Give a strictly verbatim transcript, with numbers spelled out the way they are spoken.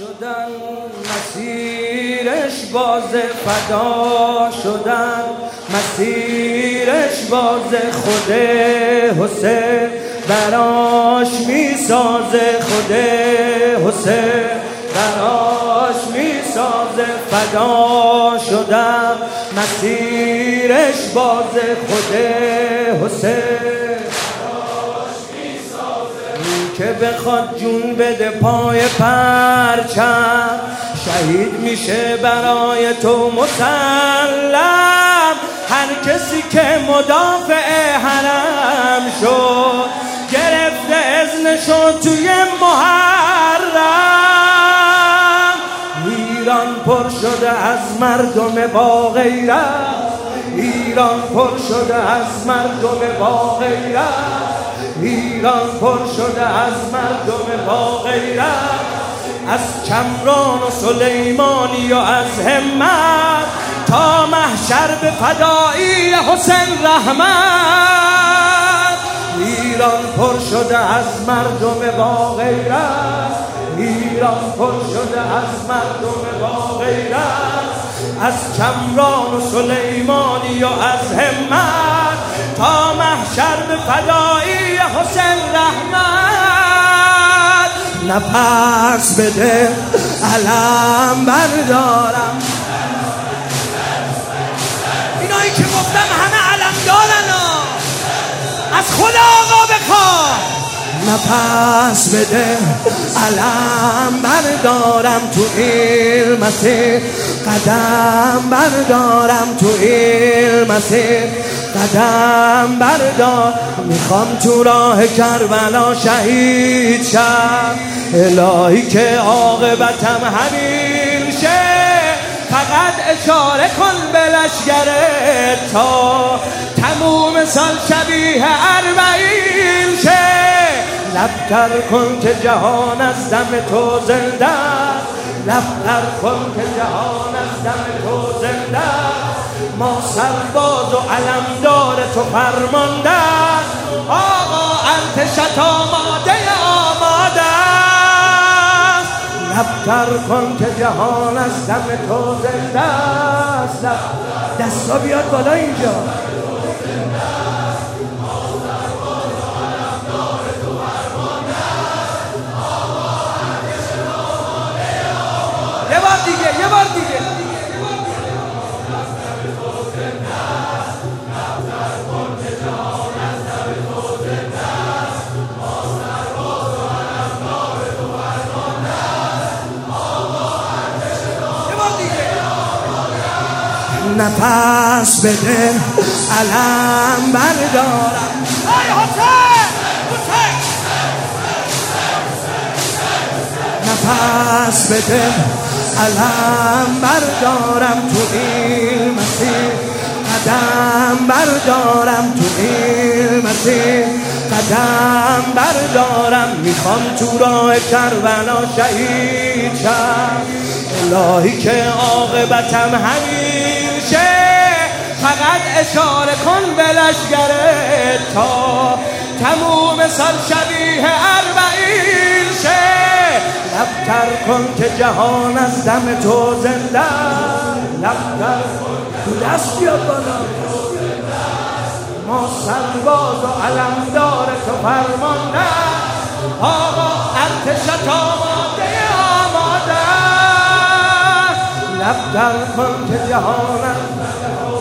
شدن مسیرش باز فدا شدن مسیرش باز خود حسین براش میسازه خود حسین براش میسازه فدا شدن مسیرش باز خود حسین که بخواد جون بده پای پرچم شهید میشه برای تو مسلم. هر کسی که مدافع حرم شد گرفته اذنشو توی محرم. ایران پر شده از مردم با غیرت، ایران پر شده از مردم با غیرت، ایران پر شده از مردم با غیرت، از کمران و سلیمانی و از همت تا محشر به فدایی حسین رحمت. ایران پر شده از مردم با غیرت، ایران پر شده از مردم با غیرت، از کمران و سلیمانی و از همت تا محشر به فدایی حسین رحمت. نفس بده علم بردارم، اینایی که گفتم همه علم دارن، از خدا آقا بخواه. نفس بده علم بردارم تو این مسیر، قدم بردارم تو این مسیر، قدم بردار. میخوام تو راه کربلا شهید شم، الهی که عاقبتم همین شه. فقط اشاره کن به لشگرت تا تموم سال شبیه اربعین شه. لبتر کن که جهان از دم تو زنده، لبتر کن که جهان از دم تو زنده. ما سرباز و علمدار تو فرمانده، آقا ارتشت آماده آماده. لبتر کن که جهان از دم تو زنده است. دستا بیاد بالا اینجا. یه بار دیگه یه بار دیگه نفس بده علم بردارم. ای حسین حسین نفس بده علم بردارم تو این مسیر، قدم بردارم تو این مسیر، قدم بردارم. میخوام تو راه کربلا شهید شم، الهی که عاقبتم همین شه. فقط اشاره کن به لشگرت تا تموم سال شبیه اربعین شه. لبتر کن که جهان از دم تو زنده، لبتر تو دست بیاد بالا. ما سرباز و علمدار تو فرمانده، آقا ارتشت آماده آماده. لبتر کن که جهان از